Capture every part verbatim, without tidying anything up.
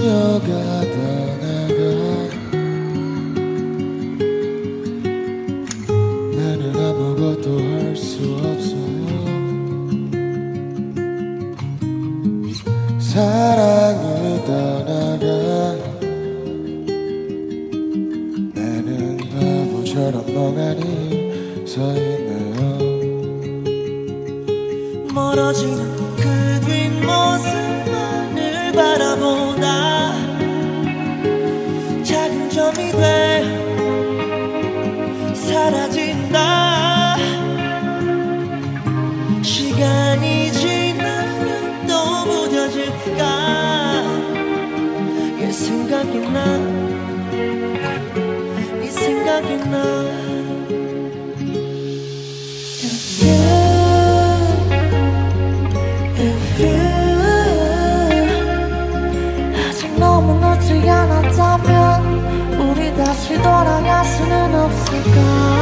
쉬어가 떠나가 나는 아무것도 할 수 없어요. 사랑이 떠나가 나는 바보처럼 멍하니 서 있네요. 멀어지는 그 뒷모습만을 바라보다 작은 점이 돼 사라진다. 시간이 지나면 또 무뎌질까. 얘 생각이 나, 네 생각이 나. 너무 늦지 않았다면 우리 다시 돌아갈 수는 없을까.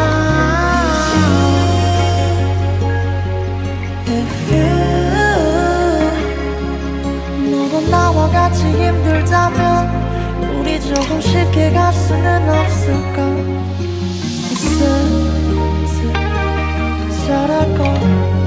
If you 너도 나와 같이 힘들다면 우리 조금 쉽게 갈 수는 없을까. 있을 듯 잘할 걸.